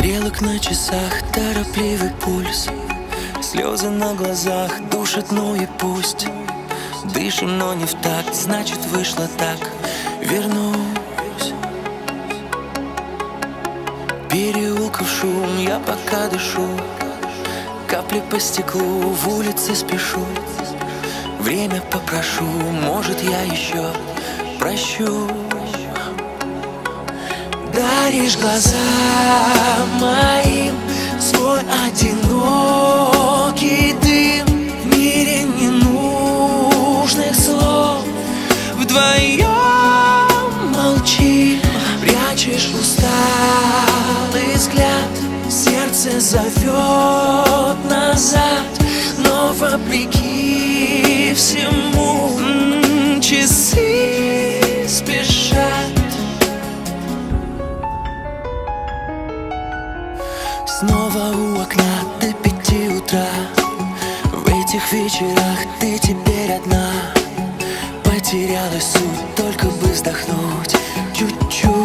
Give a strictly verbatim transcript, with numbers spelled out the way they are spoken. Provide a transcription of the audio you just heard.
стрелок на часах, торопливый пульс, слезы на глазах душат, ну и пусть. Дышим, но не в такт, значит вышло так. Вернусь. Переулков шум, я пока дышу, капли по стеклу, в улице спешу. Время попрошу, может я еще прощу. Даришь глазам моим свой одинокий дым. В мире ненужных слов вдвоем молчим. Прячешь усталый взгляд, сердце зовет назад, но вопреки всему м-м, часы спешат. Снова у окна до пяти утра. В этих вечерах ты теперь одна. Потерялась суть, только бы вздохнуть чуть-чуть.